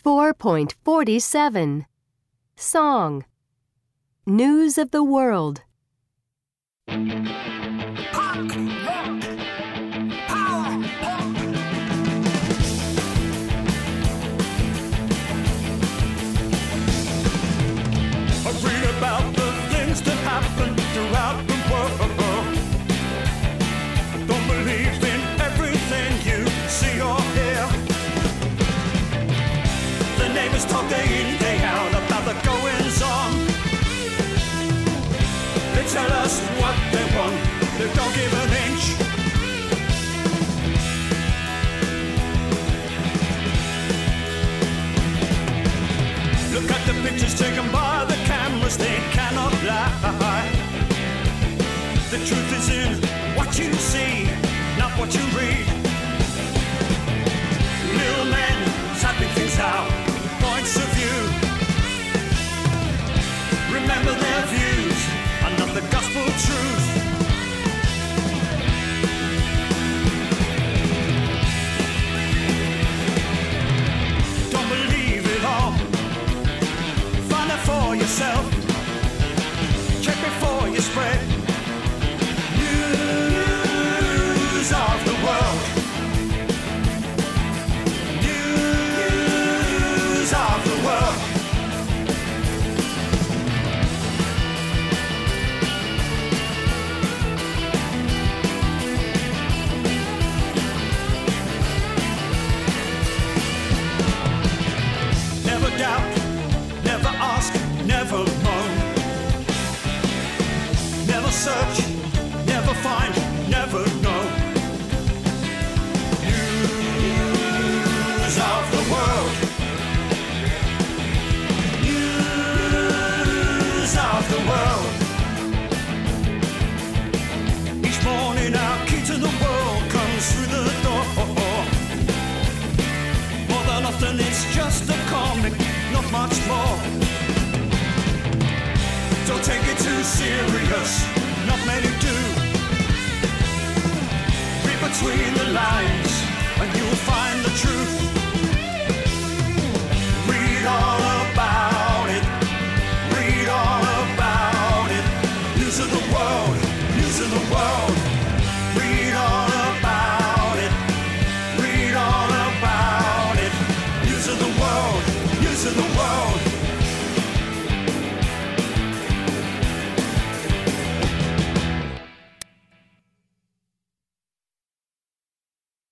4.47 Song News of the World. Punk, rock, power, pop. I read about the things that happen throughout the world. Don't believe in everything you see or hear. The neighbors talk day in, day out about the goings on. They tell us what they want, they don't give an inch. Look at the pictures taken by the cameras, they cannot lie. The truth is in what you see, not what you read. Little men tapping things out, points of view. Remember their views are not the gospel truth. Don't believe it all. Find out for yourself. Check before you spread news of the world. News of the world. Never doubt, never ask, never moan. Never search, never find, never know. News of the world. News of the world. Each morning our key to the world comes through the door. More than often it's just a comic, not much more. Don't take it too serious, not many do. Read between the lines and you'll find the truth. Read all about it, read all about it. News of the world, news of the world. Read all about it, read all about it. News of the world, news of the world.